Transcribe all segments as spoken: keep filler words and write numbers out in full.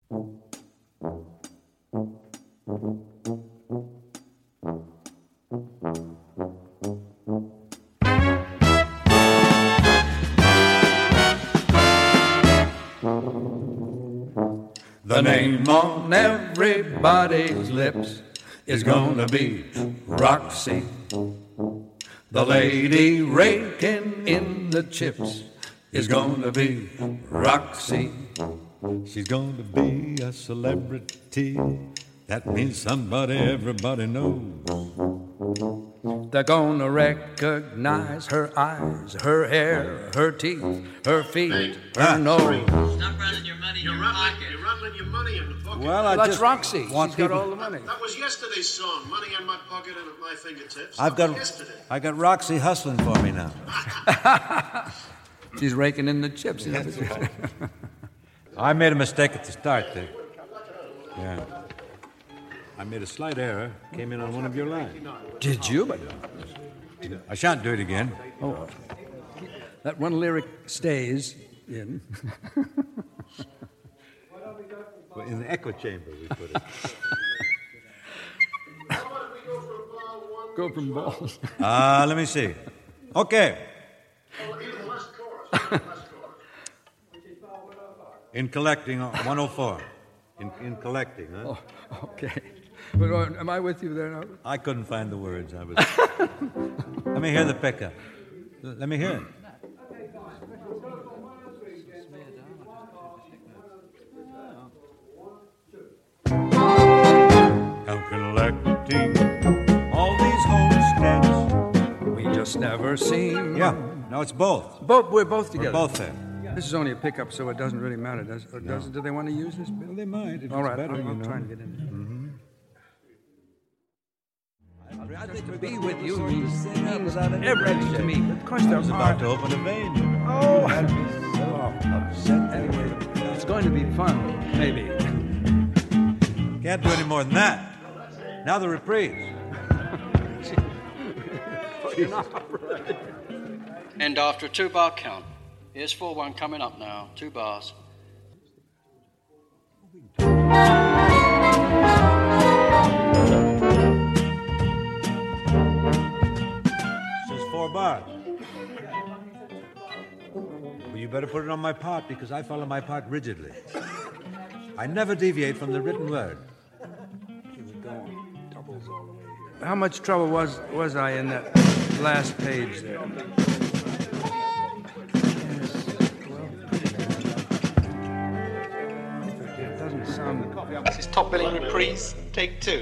The name on everybody's lips is gonna be Roxy, the lady raking in the chips is gonna be Roxy. She's gonna be a celebrity. That means somebody everybody knows. They're gonna recognize her eyes, her hair, her teeth, her feet, hey, her ah, nose. Stop running your money in your pocket. You're rattling your money in the pocket. Well, I That's just Roxy. She's got people... all the money. That, that was yesterday's song, Money in My Pocket and at My Fingertips. I've got, yesterday. I got Roxy hustling for me now. She's raking in the chips. That's right. I made a mistake at the start there. Yeah. I made a slight error, came in on one of your lines. Did you? But I shan't do it again. Oh, that one lyric stays in. Well, in the echo chamber, we put it. Go from balls. Ah, uh, let me see. Okay. In collecting, one oh four. In, in collecting, huh? Oh, okay. But uh, am I with you there now? I couldn't find the words. I was. Let me hear the pickup. Let me hear it. I'm collecting all these homesteads we just never seen. Yeah, no, it's both. Both, we're both together. We're both there. This is only a pickup, so it doesn't really matter, does it? Or does it? Do they want to use this? Well, they might. If all right, better, I'm, I'm you know. trying to get in there. Mm-hmm. I'd like to be with you means everything to me. Of course, there's about to open a vein. You know. Oh, I'd be so upset. Anyway, it's going to be fun, maybe. Can't do any more than that. Now the reprise. And after a two-bar count, here's four one coming up now. Two bars. Says four bars. Well, you better put it on my part because I follow my part rigidly. I never deviate from the written word. How much trouble was was I in that last page there? It doesn't sound... This is Top Billing Reprise, take two.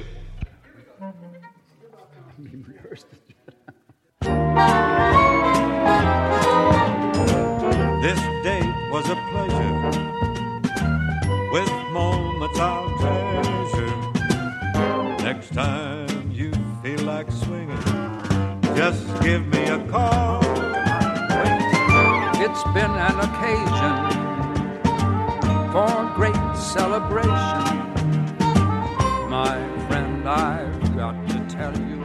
This date was a pleasure, with moments I'll treasure. Next time you feel like swinging, just give me a call. It's been an occasion for great celebration. My friend, I've got to tell you,